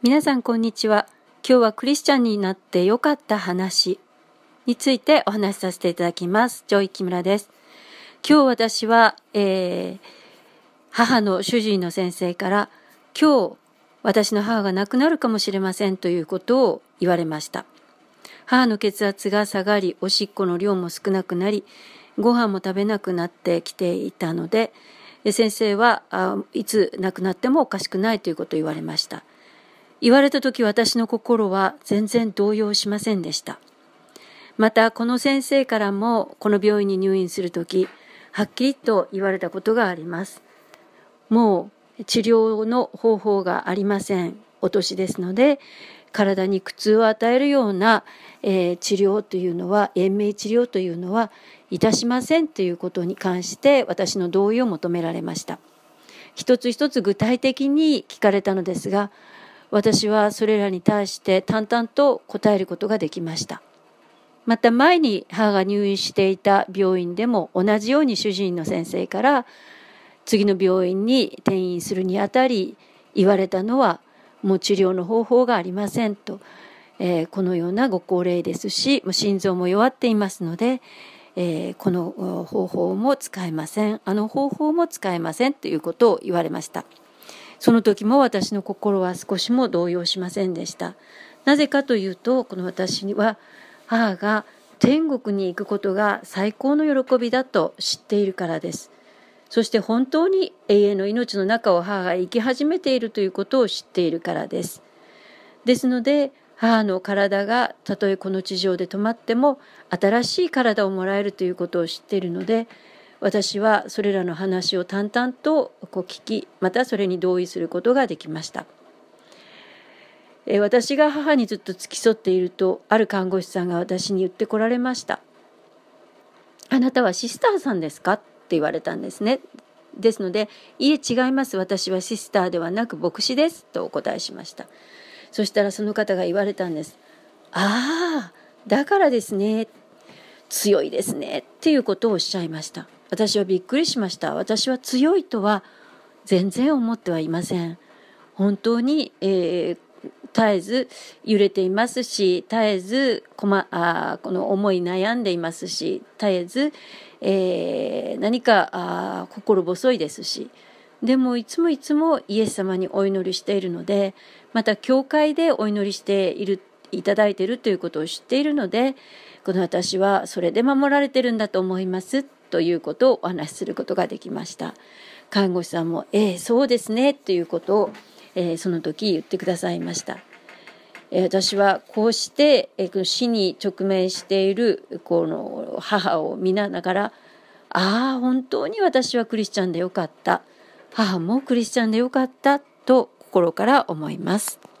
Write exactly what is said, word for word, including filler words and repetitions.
皆さんこんにちは。今日はクリスチャンになってよかった話についてお話しさせていただきます。ジョイ木村です。今日私は、えー、母の主治医の先生から今日私の母が亡くなるかもしれませんということを言われました。母の血圧が下がり、おしっこの量も少なくなり、ご飯も食べなくなってきていたので、先生はあいつ亡くなってもおかしくないということを言われました。言われた時私の心は全然動揺しませんでした。またこの先生からもこの病院に入院する時はっきりと言われたことがあります。もう治療の方法がありません。お年ですので体に苦痛を与えるような、えー、治療というのは延命治療というのはいたしませんということに関して私の同意を求められました。一つ一つ具体的に聞かれたのですが、私はそれらに対して淡々と答えることができました。また前に母が入院していた病院でも同じように主治医の先生から次の病院に転院するにあたり言われたのはもう治療の方法がありませんと、えー、このようなご高齢ですしもう心臓も弱っていますので、えー、この方法も使えません、あの方法も使えませんということを言われました。その時も私の心は少しも動揺しませんでした。なぜかというと、この私は母が天国に行くことが最高の喜びだと知っているからです。そして本当に永遠の命の中を母が生き始めているということを知っているからです。ですので、母の体がたとえこの地上で止まっても新しい体をもらえるということを知っているので、私はそれらの話を淡々とこう聞き、またそれに同意することができました。え私が母にずっと付き添っていると、ある看護師さんが私に言ってこられました。あなたはシスターさんですかって言われたんですね。ですので、いえ違います。私はシスターではなく牧師ですとお答えしました。そしたらその方が言われたんです。ああ、だからですね。強いですねっていうことをおっしゃいました。私はびっくりしました。私は強いとは全然思ってはいません。本当に、えー、絶えず揺れていますし、絶えずこまあこの思い悩んでいますし、絶えず、えー、何かあ心細いですし、でもいつもいつもイエス様にお祈りしているので、また教会でお祈りしているいただいているということを知っているので、この私はそれで守られているんだと思いますということをお話しすることができました。看護師さんもええそうですねということを、えー、その時言ってくださいました。えー、私はこうして、えー、死に直面しているこの母を見ながら、ああ本当に私はクリスチャンでよかった、母もクリスチャンでよかったと心から思います。